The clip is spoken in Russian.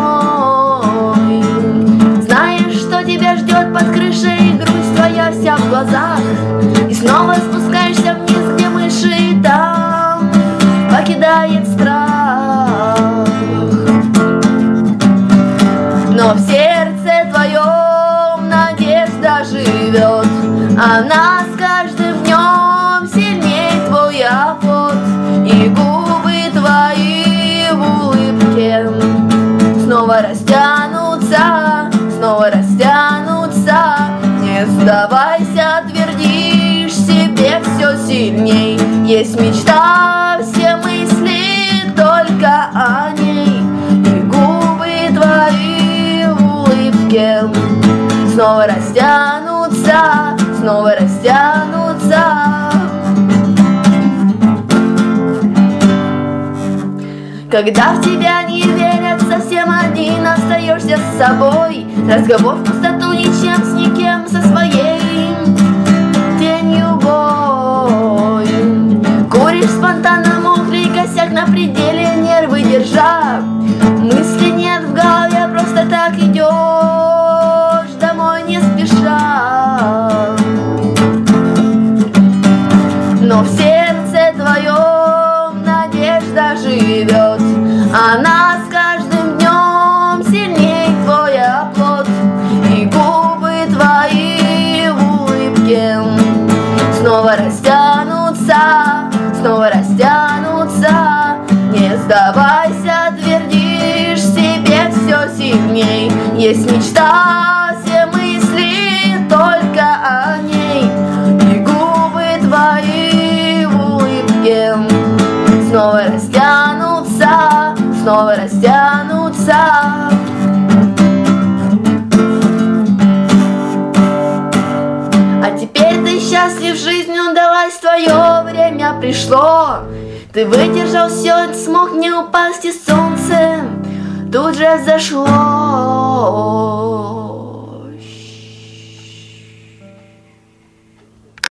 Знаешь, что тебя ждет под крышей, грусть твоя вся в глазах, и снова спускаешься вниз, где мыши, и там покидает страх. Но в сердце твоем надежда живет, она с каждым днем сильней твой оплот, и губы твои в улыбке снова растянутся, снова растянутся. Не сдавайся, твердишь себе все сильней. Есть мечта, все мысли только о ней, и губы твои в улыбке снова растянутся, снова растянутся. Когда в тебя не верят, совсем один остаешься с собой. Разговор в пустоту ничем с никем, со своей тенью бой. Куришь спонтанно, мокрый косяк на пределе, нервы держа. Мысли нет в голове, просто так идешь домой не спеша. Но в сердце твоем надежда живет, она с каждым днем сильней твой оплот, и губы твои в улыбке снова растянутся, снова растянутся. Не сдавайся, твердишь себе все сильней. Есть мечта, все мысли только о ней, и губы твои в улыбке снова растянутся, снова растянутся. А теперь ты счастлив, жизнь удалась, твое время пришло. Ты выдержал все, смог не упасть, и солнце тут же зашло.